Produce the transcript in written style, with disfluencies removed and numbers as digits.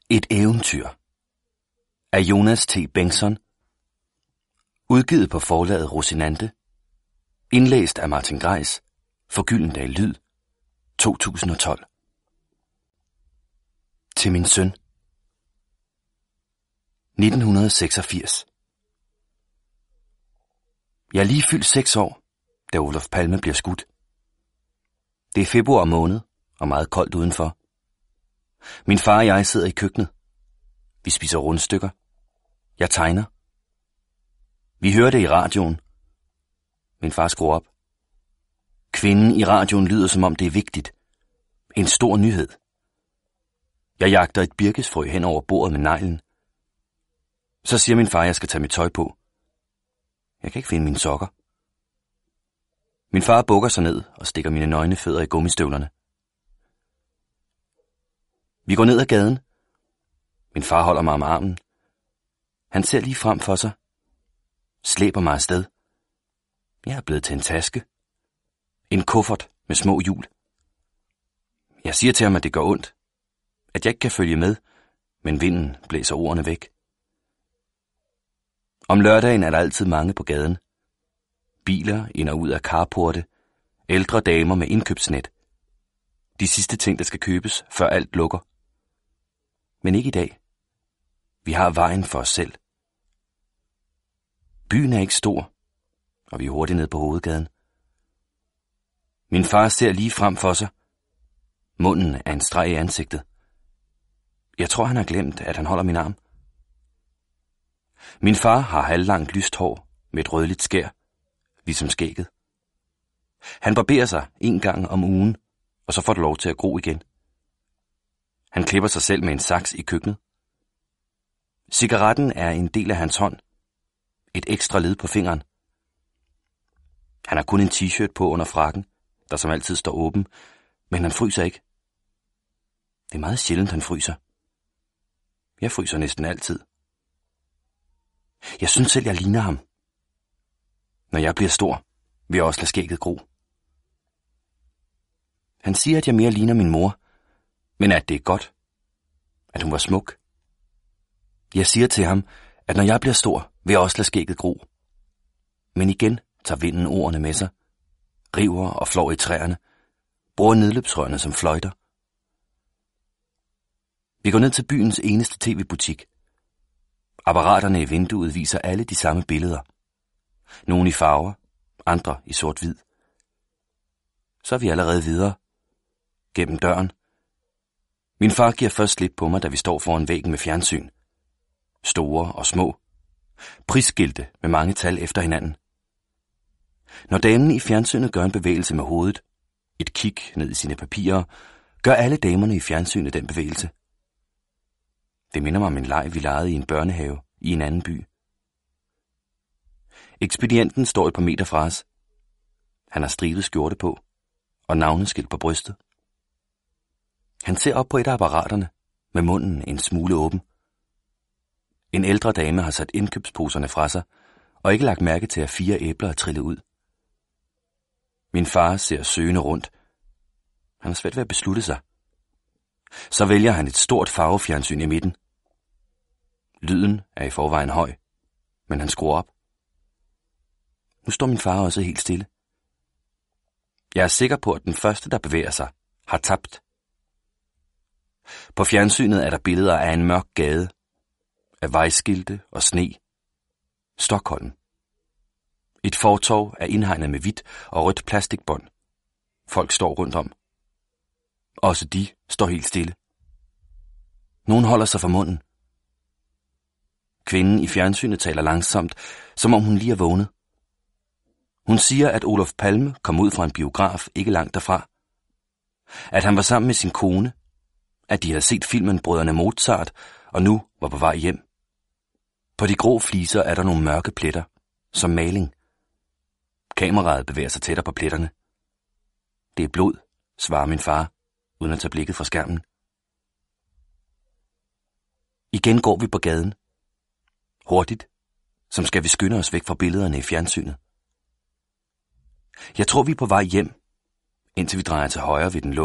Et eventyr af Jonas T. Bengtsson. Udgivet på forlaget Rosinante. Indlæst af Martin Greis for Gyldendal Lyd 2012. Til min søn. 1986. Jeg er lige fyldt 6 år, da Olof Palme bliver skudt. Det er februar måned og meget koldt udenfor. Min far og jeg sidder i køkkenet. Vi spiser rundstykker. Jeg tegner. Vi hører det i radioen. Min far skruer op. Kvinden i radioen lyder, som om det er vigtigt. En stor nyhed. Jeg jagter et birkesfrø hen over bordet med neglen. Så siger min far, at jeg skal tage mit tøj på. Jeg kan ikke finde mine sokker. Min far bukker sig ned og stikker mine nøgne fødder i gummistøvlerne. Vi går ned ad gaden. Min far holder mig om armen. Han ser lige frem for sig. Slæber mig afsted. Jeg er blevet til en taske. En kuffert med små hjul. Jeg siger til ham, at det gør ondt. At jeg ikke kan følge med, men vinden blæser ordene væk. Om lørdagen er der altid mange på gaden. Biler ind og ud af carporte. Ældre damer med indkøbsnet. De sidste ting, der skal købes, før alt lukker. Men ikke i dag. Vi har vejen for os selv. Byen er ikke stor, og vi er hurtigt ned på hovedgaden. Min far ser lige frem for sig. Munden er en streg i ansigtet. Jeg tror, han har glemt, at han holder min arm. Min far har halvlangt lyst hår med et rødligt skær, ligesom skægget. Han barberer sig 1 gang om ugen, og så får det lov til at gro igen. Han klipper sig selv med en saks i køkkenet. Cigaretten er en del af hans hånd. Et ekstra led på fingeren. Han har kun en t-shirt på under frakken, der som altid står åben, men han fryser ikke. Det er meget sjældent, han fryser. Jeg fryser næsten altid. Jeg synes selv, jeg ligner ham. Når jeg bliver stor, vil jeg også lade skægget gro. Han siger, at jeg mere ligner min mor, men at det er godt. At hun var smuk. Jeg siger til ham, at når jeg bliver stor, vil jeg også lade skægget gro. Men igen tager vinden ordene med sig, river og flår i træerne, bruger nedløbsrørene som fløjter. Vi går ned til byens eneste tv-butik. Apparaterne i vinduet viser alle de samme billeder. Nogle i farver, andre i sort-hvid. Så er vi allerede videre. Gennem døren. Min far giver først slip på mig, da vi står foran væggen med fjernsyn. Store og små. Prisskilte med mange tal efter hinanden. Når damen i fjernsynet gør en bevægelse med hovedet, et kig ned i sine papirer, gør alle damerne i fjernsynet den bevægelse. Det minder mig om en leg, vi legede i en børnehave i en anden by. Ekspedienten står et par meter fra os. Han har stribet skjorte på og navneskilt på brystet. Han ser op på et af apparaterne med munden en smule åben. En ældre dame har sat indkøbsposerne fra sig og ikke lagt mærke til, at 4 æbler er trillet ud. Min far ser søgende rundt. Han har svært ved at beslutte sig. Så vælger han et stort farvefjernsyn i midten. Lyden er i forvejen høj, men han skruer op. Nu står min far også helt stille. Jeg er sikker på, at den første, der bevæger sig, har tabt. På fjernsynet er der billeder af en mørk gade, af vejskilte og sne. Stockholm. Et fortov er indhegnet med hvidt og rødt plastikbånd. Folk står rundt om. Også de står helt stille. Nogen holder sig for munden. Kvinden i fjernsynet taler langsomt, som om hun lige er vågnet. Hun siger, at Olof Palme kom ud fra en biograf ikke langt derfra. At han var sammen med sin kone. At de havde set filmen Brødrene Mozart og nu var på vej hjem. På de grå fliser er der nogle mørke pletter, som maling. Kameraet bevæger sig tættere på pletterne. Det er blod, svarer min far, uden at tage blikket fra skærmen. Igen går vi på gaden. Hurtigt, som skal vi skynde os væk fra billederne i fjernsynet. Jeg tror, vi er på vej hjem, indtil vi drejer til højre ved den